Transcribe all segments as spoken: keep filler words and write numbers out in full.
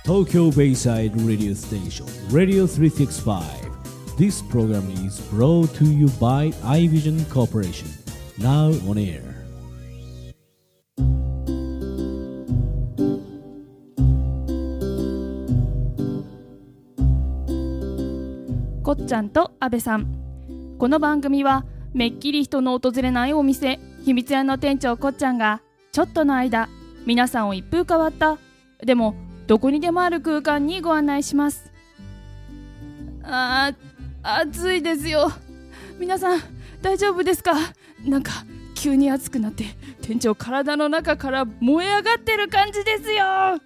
Tokyo Bayside Radio Station Radio three sixty-five. This program is brought to you by iVision Corporation. Now on air. こっちゃんと阿部さん。この番組はめっきり人の訪れないお店、秘密屋の店長こっちゃんがちょっとの間皆さんを一風変わったでもどこにでもある空間にご案内します。あー、暑いですよ。皆さん大丈夫ですか？なんか急に暑くなって店長体の中から燃え上がってる感じですよ。はい、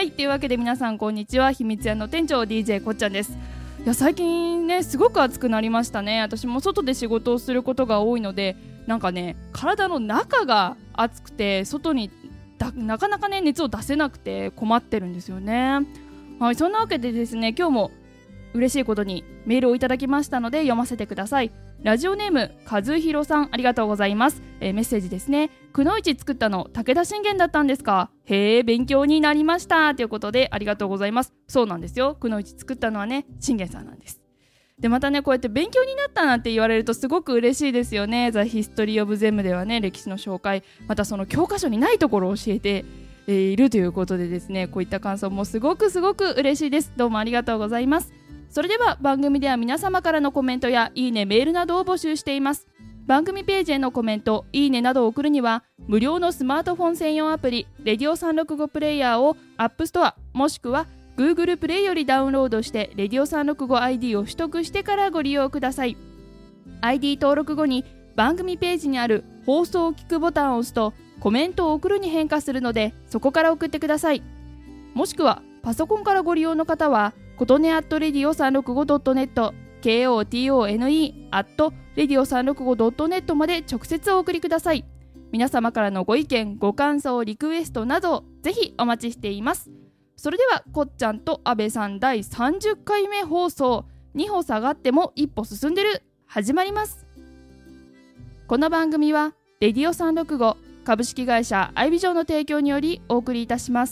というわけで皆さんこんにちは。秘密屋の店長 ディージェー こっちゃんです。いや最近ねすごく暑くなりましたね。私も外で仕事をすることが多いのでなんかね体の中が暑くて外にだなかなかね熱を出せなくて困ってるんですよね。はい、そんなわけでですね今日も嬉しいことにメールをいただきましたので読ませてください。ラジオネーム和弘さん、ありがとうございます。えー、メッセージですね。くのいち作ったの武田信玄だったんですか？へー、勉強になりましたということでありがとうございます。そうなんですよ。くのいち作ったのはね信玄さんなんです。でまたねこうやって勉強になったなんて言われるとすごく嬉しいですよね。 The History of Them ではね歴史の紹介、またその教科書にないところを教えているということでですねこういった感想もすごくすごく嬉しいです。どうもありがとうございます。それでは番組では皆様からのコメントやいいねメールなどを募集しています。番組ページへのコメントいいねなどを送るには無料のスマートフォン専用アプリレディオさんろくごプレイヤーを App Store もしくは Google プレイよりダウンロードしてレディオさんろくご アイディー を取得してからご利用ください。 アイディー 登録後に番組ページにある放送を聞くボタンを押すとコメントを送るに変化するのでそこから送ってください。もしくはパソコンからご利用の方はことね アットレディオさんろくごドットネット ケーオーティーオーエヌイー アットレディオさんろくごドットネット まで直接お送りください。皆様からのご意見ご感想リクエストなどぜひお待ちしています。それではこっちゃんと阿部さんだいさんじゅっかいめ放送に歩下がっても一歩進んでる始まります。この番組はレディオさんろくご株式会社アイビジョンの提供によりお送りいたします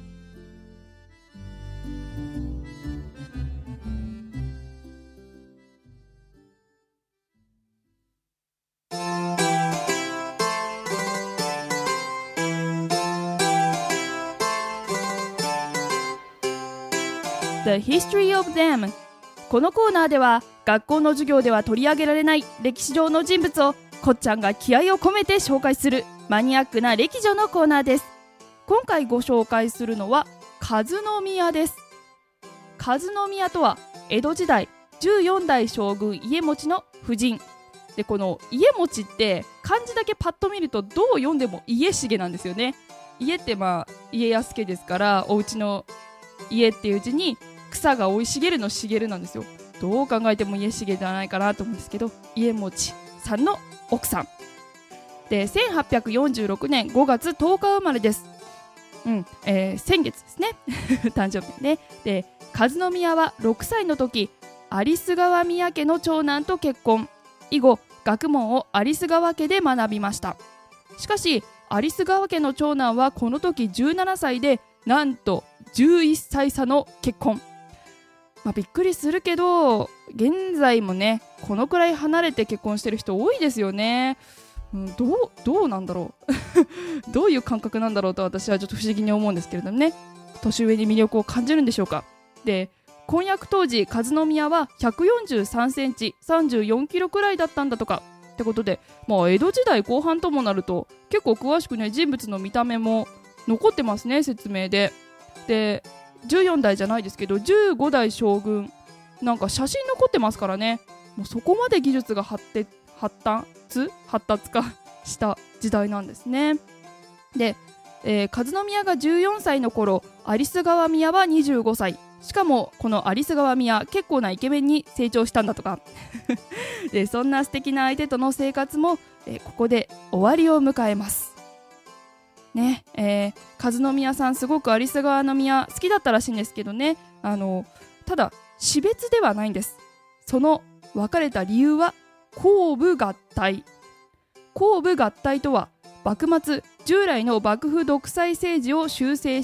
。The History of Them。 このコーナーでは学校の授業では取り上げられない歴史上の人物をこっちゃんが気合を込めて紹介するマニアックな歴女のコーナーです。今回ご紹介するのは和宮です。和宮とは江戸時代じゅうよんだい将軍家茂の夫人で、この家茂って漢字だけパッと見るとどう読んでも家重なんですよね。家ってまあ家康家ですからお家の家っていう字に草が生い茂るの茂なんですよ。どう考えても家重じゃないかなと思うんですけど家茂さんの奥さんでせんはっぴゃくよんじゅうろくねんごがつとおか生まれです。うん、えー、先月ですね誕生日ね。で和宮はろくさいの時有栖川宮家の長男と結婚。以後学問を有栖川家で学びました。しかし有栖川家の長男はこの時じゅうななさいでなんとじゅういっさい差の結婚。まあ、びっくりするけど現在もねこのくらい離れて結婚してる人多いですよね。うん、どう、どうなんだろうどういう感覚なんだろうと私はちょっと不思議に思うんですけれどもね。年上に魅力を感じるんでしょうか。で婚約当時和宮はひゃくよんじゅうさんセンチさんじゅうよんキロくらいだったんだとかってことで、まあ、江戸時代後半ともなると結構詳しくね人物の見た目も残ってますね説明で。でじゅうよんだいじゃないですけどじゅうごだい将軍なんか写真残ってますからね。もうそこまで技術が発展発達発達化した時代なんですね。で、えー、和宮がじゅうよんさいの頃有栖川宮はにじゅうごさい。しかもこの有栖川宮結構なイケメンに成長したんだとかでそんな素敵な相手との生活も、えー、ここで終わりを迎えますね。えー、和宮さんすごく有栖川宮好きだったらしいんですけどね。あのただ死別ではないんです。その別れた理由は公武合体。公武合体とは幕末従来の幕府独裁政治を修正し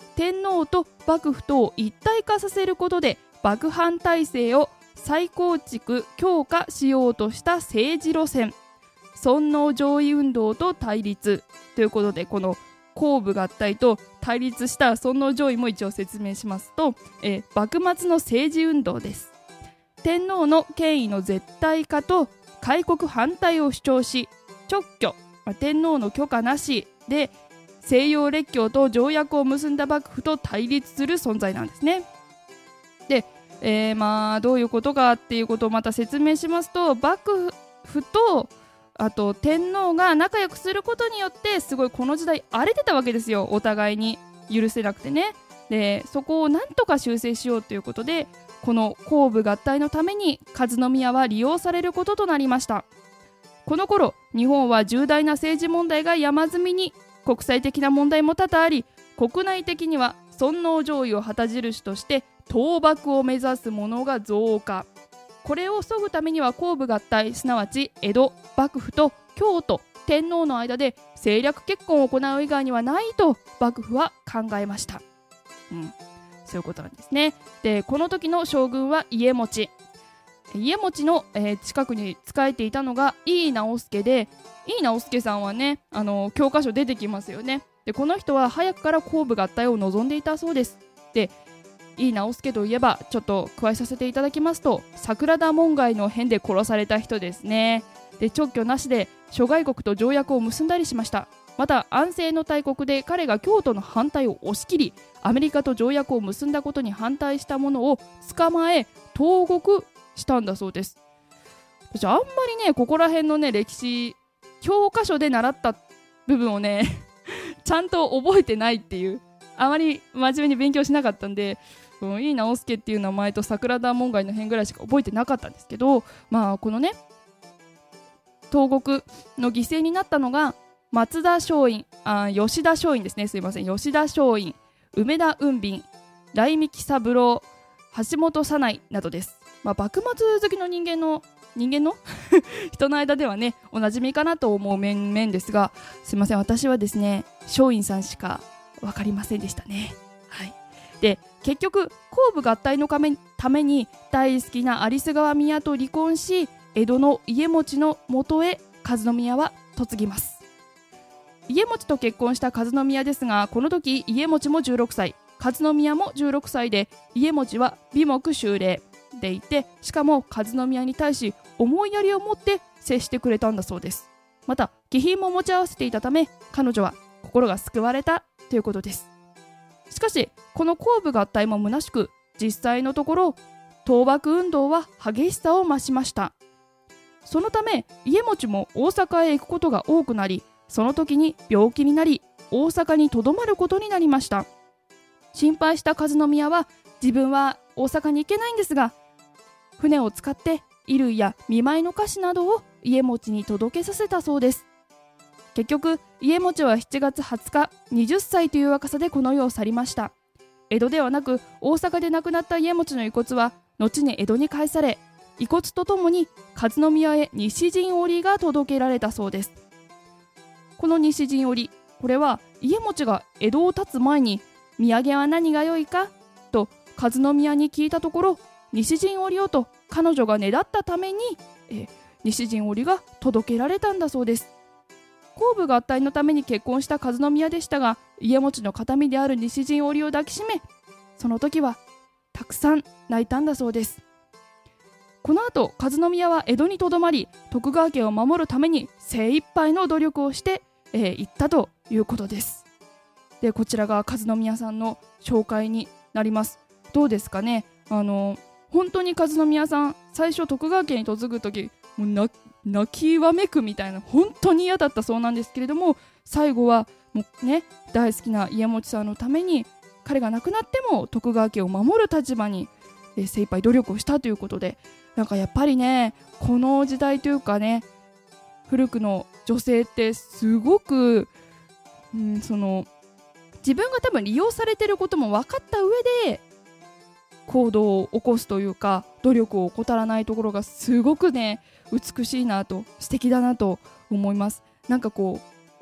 天皇と幕府とを一体化させることで幕藩体制を再構築強化しようとした政治路線、尊皇攘夷運動と対立ということで、この公武合体と対立した尊皇攘夷も一応説明しますと、えー、幕末の政治運動です。天皇の権威の絶対化と開国反対を主張し、勅許、天皇の許可なしで西洋列強と条約を結んだ幕府と対立する存在なんですね。で、えー、まあどういうことかっていうことをまた説明しますと、幕府とあと天皇が仲良くすることによってすごいこの時代荒れてたわけですよ。お互いに許せなくてね。でそこをなんとか修正しようということで、この公武合体のために和宮は利用されることとなりました。この頃日本は重大な政治問題が山積みに、国際的な問題も多々あり、国内的には尊皇攘夷を旗印として討幕を目指す者が増加。これを削ぐためには公武合体、すなわち江戸幕府と京都天皇の間で政略結婚を行う以外にはないと幕府は考えました。うん、そういうことなんですね。でこの時の将軍は家持。家持の、えー、近くに仕えていたのが井伊直弼で、井伊直弼さんはね、あの教科書出てきますよね。でこの人は早くから公武合体を望んでいたそうです。で井伊直弼といえばちょっと加えさせていただきますと、桜田門外の変で殺された人ですね。で勅許なしで諸外国と条約を結んだりしました。また安政の大国で彼が京都の反対を押し切り、アメリカと条約を結んだことに反対した者を捕まえ投獄したんだそうです。私あんまりねここら辺のね歴史教科書で習った部分をねちゃんと覚えてないっていう、あまり真面目に勉強しなかったんで、井伊直弼っていう名前と桜田門外の変ぐらいしか覚えてなかったんですけど、まあこのね投獄の犠牲になったのが松田松陰、あ吉田松陰ですね、すいません、吉田松陰、梅田雲敏、来見喜三郎、橋本左内などです。まあ、幕末好きの人間の人間の人の間ではねおなじみかなと思う面々ですが、すいません、私はですね松陰さんしか分かりませんでしたね。はい、で結局公武合体のために大好きな有栖川宮と離婚し、江戸の家持の元へ和宮は嫁ぎます。家持と結婚した和宮ですが、この時家持もじゅうろくさい、和宮もじゅうろくさいで、家持は眉目秀麗でいて、しかも和宮に対し思いやりを持って接してくれたんだそうです。また気品も持ち合わせていたため、彼女は心が救われたということです。しかしこの公武合体も虚しく、実際のところ討幕運動は激しさを増しました。そのため家持も大阪へ行くことが多くなり、その時に病気になり大阪にとどまることになりました。心配した和宮は、自分は大阪に行けないんですが、船を使って衣類や見舞いの菓子などを家持に届けさせたそうです。結局家持はしちがつはつかはたちという若さでこの世を去りました。江戸ではなく大阪で亡くなった家持の遺骨は後に江戸に返され、遺骨とともに和宮へ西陣織が届けられたそうです。この西陣織、これは家持が江戸を立つ前に、土産は何が良いかと和宮に聞いたところ、西陣織をと彼女がねだったために、え西陣織が届けられたんだそうです。公武合体のために結婚した和宮でしたが、家持の形見である西陣織を抱きしめ、その時はたくさん泣いたんだそうです。この後和宮は江戸にとどまり、徳川家を守るために精一杯の努力をして、えー、行ったということです。でこちらが和宮さんの紹介になります。どうですかね、あの本当に和宮さん、最初徳川家に嫁ぐ時もうな泣きわめくみたいな、本当に嫌だったそうなんですけれども、最後はもうね大好きな家持さんのために、彼が亡くなっても徳川家を守る立場にえ精一杯努力をしたということで、なんかやっぱりねこの時代というかね、古くの女性ってすごく、うん、その自分が多分利用されてることも分かった上で行動を起こすというか、努力を怠らないところがすごくね美しいなと、素敵だなと思います。なんかこう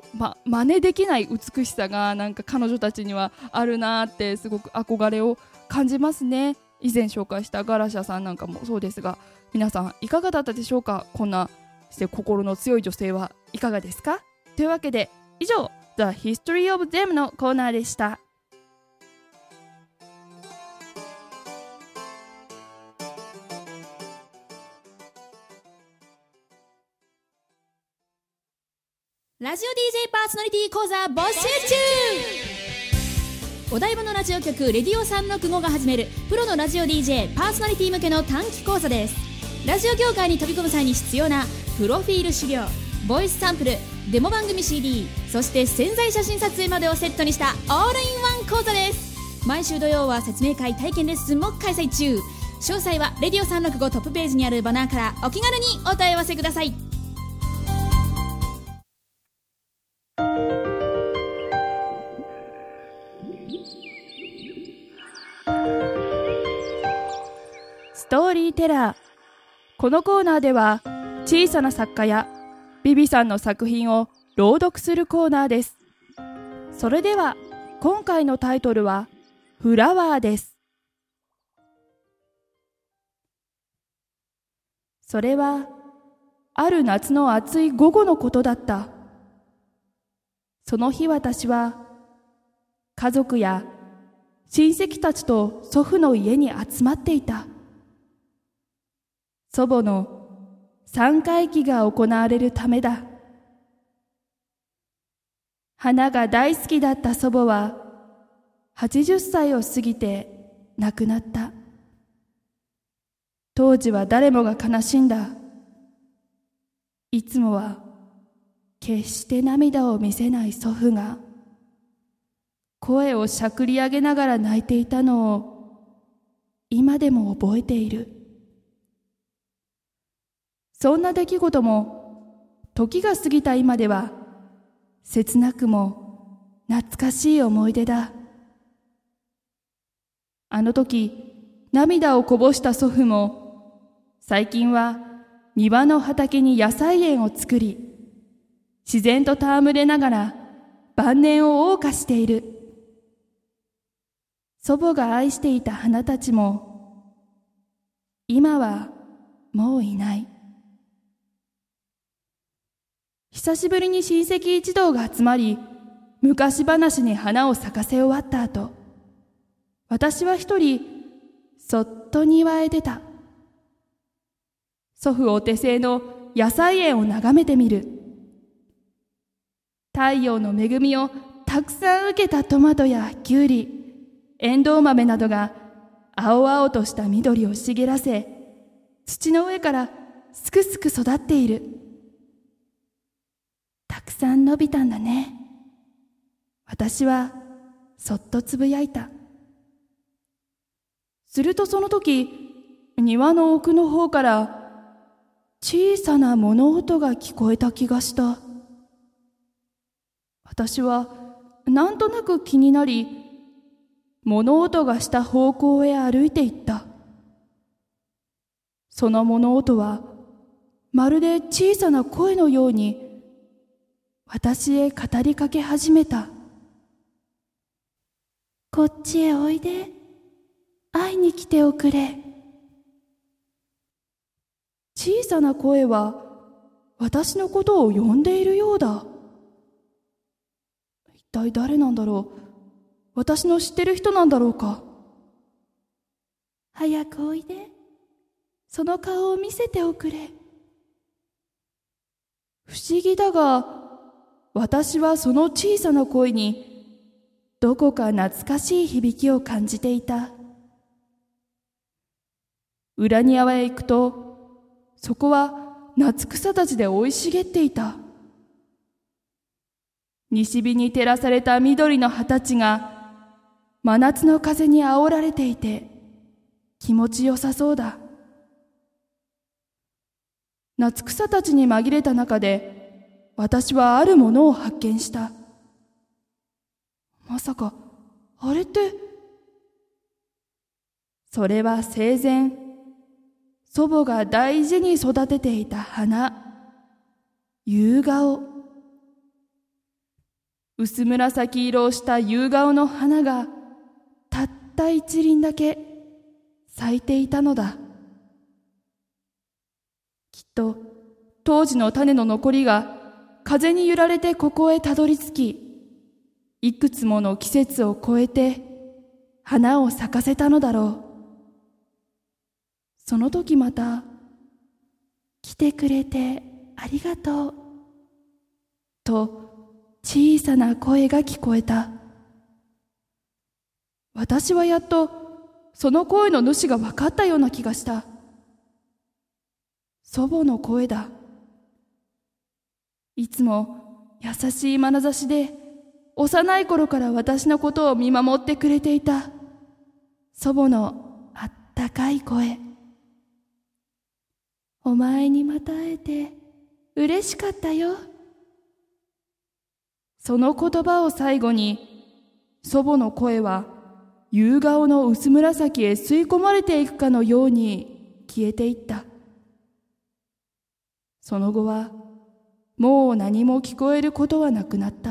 ま、真似できない美しさがなんか彼女たちにはあるなってすごく憧れを感じますね。以前紹介したガラシャさんなんかもそうですが、皆さんいかがだったでしょうか。こんなして心の強い女性はいかがですか。というわけで以上 The History of Them のコーナーでした。 ラジオ ディージェー パーソナリティ講座募集中。お台場のラジオ局レディオさんろくごが始めるプロのラジオ ディージェー パーソナリティ向けの短期講座です。ラジオ業界に飛び込む際に必要なプロフィール資料、ボイスサンプル、デモ番組 シーディー、そして宣材写真撮影までをセットにしたオールインワン講座です。毎週土曜は説明会、体験レッスンも開催中。詳細はレディオさんろくごトップページにあるバナーからお気軽にお問い合わせください。 ストーリーテラー。このコーナーでは小さな作家やビビさんの作品を朗読するコーナーです。それでは今回のタイトルはフラワーです。それはある夏の暑い午後のことだった。その日私は家族や親戚たちと祖父の家に集まっていた。祖母の三回忌が行われるためだ。花が大好きだった祖母ははちじゅっさいを過ぎて亡くなった。当時は誰もが悲しんだ。いつもは決して涙を見せない祖父が声をしゃくり上げながら泣いていたのを今でも覚えている。そんな出来事も時が過ぎた今では切なくも懐かしい思い出だ。あの時涙をこぼした祖父も最近は庭の畑に野菜園を作り、自然と戯れながら晩年を謳歌している。祖母が愛していた花たちも今はもういない。久しぶりに親戚一同が集まり、昔話に花を咲かせ終わった後、私は一人そっと庭へ出た。祖父お手製の野菜園を眺めてみる。太陽の恵みをたくさん受けたトマトやキュウリ、エンドウ豆などが青々とした緑を茂らせ、土の上からすくすく育っている。たくさん伸びたんだね。私はそっとつぶやいた。するとその時、庭の奥の方から小さな物音が聞こえた気がした。私はなんとなく気になり、物音がした方向へ歩いていった。その物音はまるで小さな声のように私へ語りかけ始めた。こっちへおいで。会いに来ておくれ。小さな声は私のことを呼んでいるようだ。一体誰なんだろう。私の知ってる人なんだろうか。早くおいで。その顔を見せておくれ。不思議だが、私はその小さな声にどこか懐かしい響きを感じていた。裏庭へ行くと、そこは夏草たちで生い茂っていた。西日に照らされた緑の葉たちが真夏の風に煽られていて気持ちよさそうだ。夏草たちに紛れた中で私はあるものを発見した。まさかあれって。それは生前祖母が大事に育てていた花、夕顔。 薄紫色をした夕顔の花がたった一輪だけ咲いていたのだ。きっと当時の種の残りが風に揺られてここへたどり着き、いくつもの季節を越えて花を咲かせたのだろう。その時また、来てくれてありがとうと小さな声が聞こえた。私はやっとその声の主が分かったような気がした。祖母の声だ。いつも優しい眼差しで幼い頃から私のことを見守ってくれていた祖母のあったかい声。お前にまた会えて嬉しかったよ。その言葉を最後に、祖母の声は夕顔の薄紫へ吸い込まれていくかのように消えていった。その後はもう何も聞こえることはなくなった。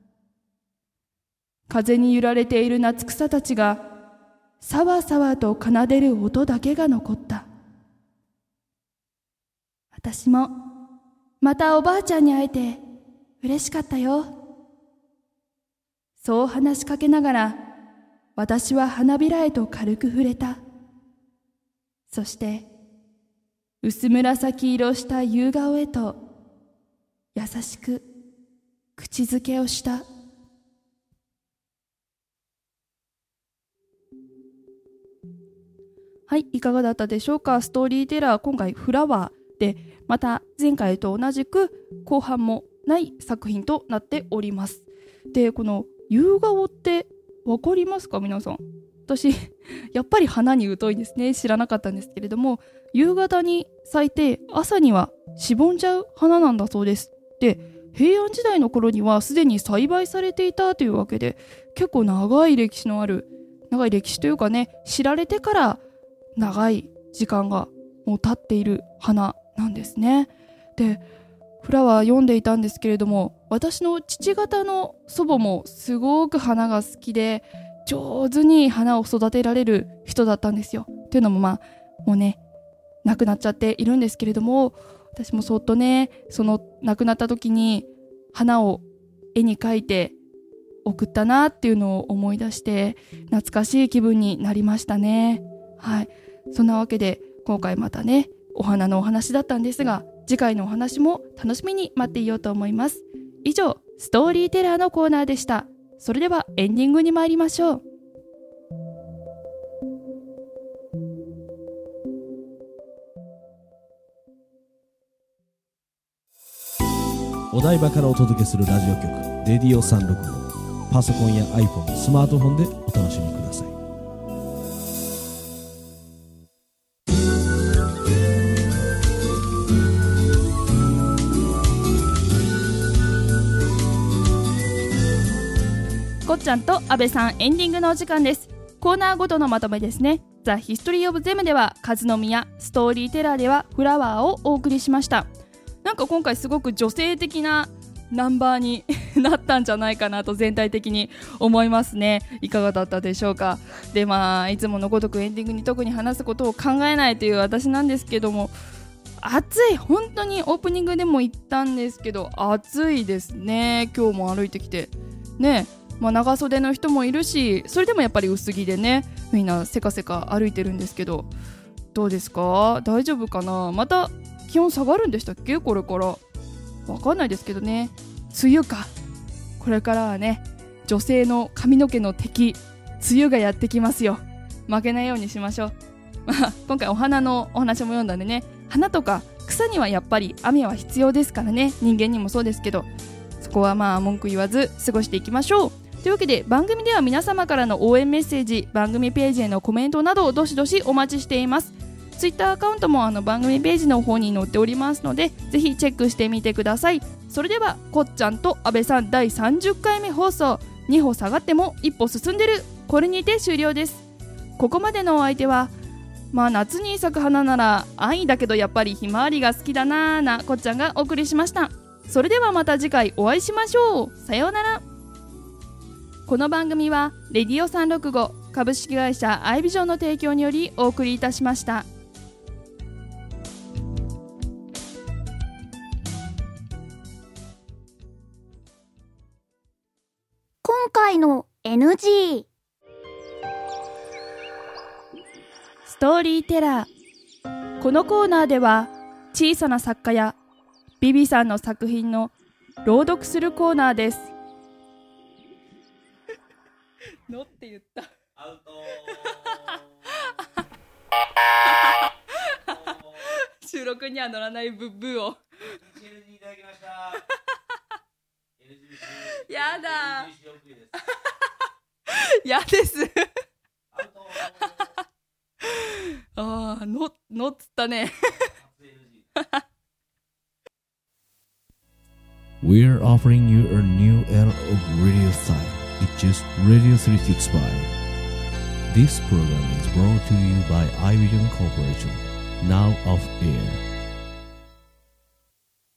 風に揺られている夏草たちがさわさわと奏でる音だけが残った。私もまたおばあちゃんに会えて嬉しかったよ。そう話しかけながら、私は花びらへと軽く触れた。そして薄紫色した夕顔へと優しく口づけをした。はい、いかがだったでしょうか。ストーリーテラー、今回フラワーで、また前回と同じく後半もない作品となっております。で、この夕顔ってわかりますか皆さん。私やっぱり花に疎いですね。知らなかったんですけれども、夕方に咲いて朝にはしぼんじゃう花なんだそうです。で、平安時代の頃にはすでに栽培されていたというわけで、結構長い歴史のある、長い歴史というかね、知られてから長い時間がもう経っている花なんですね。で、フラワー読んでいたんですけれども、私の父方の祖母もすごく花が好きで、上手に花を育てられる人だったんですよ。っていうのもまあもうね亡くなっちゃっているんですけれども、私もそっとね、その亡くなった時に花を絵に描いて送ったなっていうのを思い出して懐かしい気分になりましたね。はい、そんなわけで今回またねお花のお話だったんですが、次回のお話も楽しみに待っていようと思います。以上、ストーリーテラーのコーナーでした。それではエンディングに参りましょう。 お台場からお届けするラジオ局レディオさんろくご、パソコンや iPhone、スマートフォンでお楽しみください。 こっちゃんと阿部さん、エンディングのお時間です。コーナーごとのまとめですね。ザ・ヒストリー・オブ・ゼムでは和宮、ストーリーテラーではフラワーをお送りしました。なんか今回すごく女性的なナンバーになったんじゃないかなと全体的に思いますね。いかがだったでしょうか。で、まあいつものごとくエンディングに特に話すことを考えないという私なんですけども、暑い、本当にオープニングでも言ったんですけど暑いですね。今日も歩いてきてね、まあ、長袖の人もいるし、それでもやっぱり薄着でね、みんなせかせか歩いてるんですけど、どうですか、大丈夫かな。また気温下がるんでしたっけ、これから。わかんないですけどね。梅雨か、これからはね、女性の髪の毛の敵、梅雨がやってきますよ。負けないようにしましょう。まあ、今回お花のお話も読んだんでね、花とか草にはやっぱり雨は必要ですからね。人間にもそうですけど、そこはまあ文句言わず過ごしていきましょう。というわけで、番組では皆様からの応援メッセージ、番組ページへのコメントなどをどしどしお待ちしています。ツイッターアカウントもあの番組ページの方に載っておりますので、ぜひチェックしてみてください。それではこっちゃんと阿部さんだいさんじゅっかいめ放送、に歩下がってもいっ歩進んでる、これにて終了です。ここまでのお相手は、まあ夏に咲く花なら安易だけどやっぱりひまわりが好きだなーなこっちゃんがお送りしました。それではまた次回お会いしましょう。さようなら。 この番組はレディオさんろくご株式会社アイビジョンの提供によりお送りいたしました。 今回の エヌジーストーリーテラー。このコーナーでは小さな作家やビビさんの作品の朗読するコーナーです。のって言ったアウト収録には乗らないブッブーをいただきましたやだやですあーののっつったね We're offering you a new era of radio style. It's just Radio three sixty-five. This program is brought to you by iVision Corporation. Now off air.